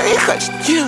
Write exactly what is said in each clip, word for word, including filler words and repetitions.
Она не хочет,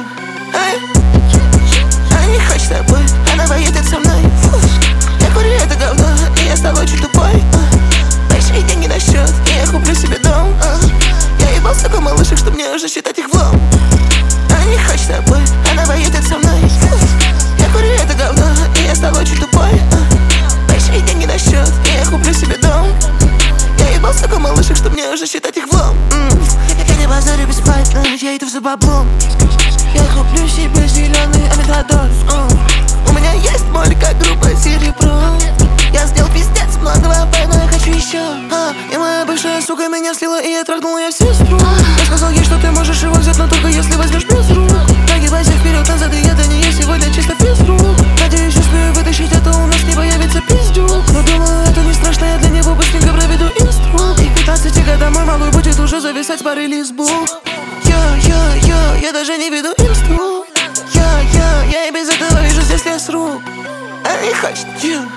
она не хочет с тобой, она поедет со мной. Я курю это говно, и я стал очень тупой. Большие деньги на счет, и я куплю себе дом. Я ебал столько малышек, что мне уже считать их влом. Она не хочет с тобой, она поедет со мной. Я курю это говно, и я стал очень тупой. Большие деньги на счет, и я куплю себе дом. Я ебал столько малышек, что мне уже считать их влом. Я не базарю бесплатно, я иду за баблом. Я куплю себе зеленый амитадос. У меня есть моль, как группа Серебро. Я сделал пиздец многого, поэтому я хочу еще. а, И моя бывшая сука меня слила, и я трахнул ее сестру. Я сказал ей, что ты можешь его взять, но только если возьмешь без рук. Нагибайся вперед, назад, и это не я сегодня чисто без рук. Надеюсь, успею вытащить, а то у нас не появится пиздюк. Но думаю, это не страшно, я для него быстренько проведу инстру. И к пятнадцати годам мой малый будет уже зависать с пары лесбук. Йо-йо-йо, я даже не веду инстру. Йо-йо, я и без этого вижу здесь лес рук. Она не хочет,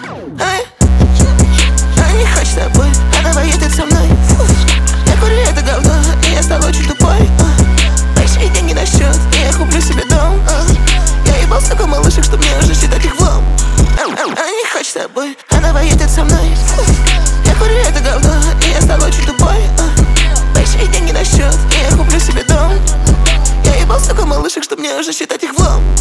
она не хочет с тобой, она поедет со мной. Я курю это говно, и я стал очень тупой. Большие деньги на счет, и я куплю себе дом. Я ебал столько малышек, что мне уже считать их влом. Она не хочет с тобой, она поедет со мной. Я курю это говно, и я стал очень тупой. Большие деньги на счет, и я куплю себе дом. Я ебал столько малышек, что мне уже считать их влом.